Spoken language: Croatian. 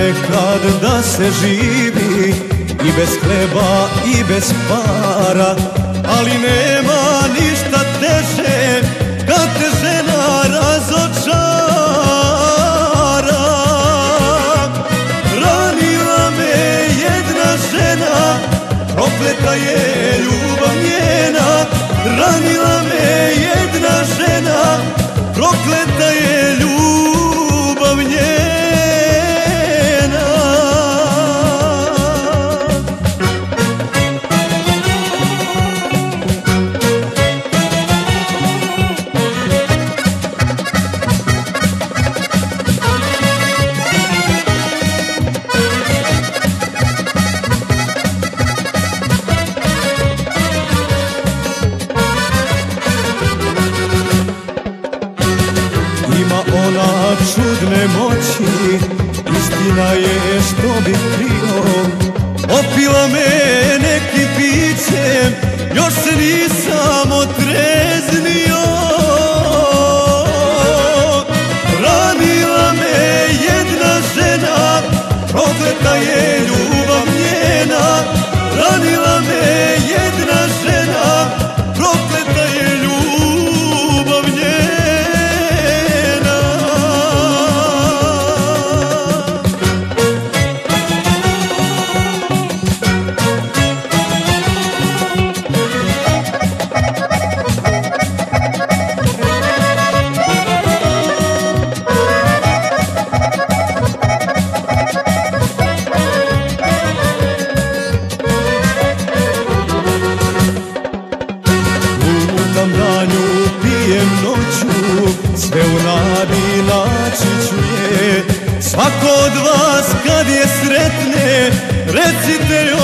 ponekad da se živi i bez hleba i bez para, ali nema ništa teže kad te žena razočara. Ranila me jedna žena, prokleta je ljubav njena. Ranila me jedna žena, prokleta je ljubav njena. Ima ona čudne moći, istina je što bi krio. Opila me nekim pićem, još se nisam otreznio. Ranila me jedna žena, prokleta je ljubav njena. Ranila me jedna žena, prokleta je ljubav njena. Danju pijem noću, sve u nadi naći ću je. Svako od vas kad je sretne, recite joj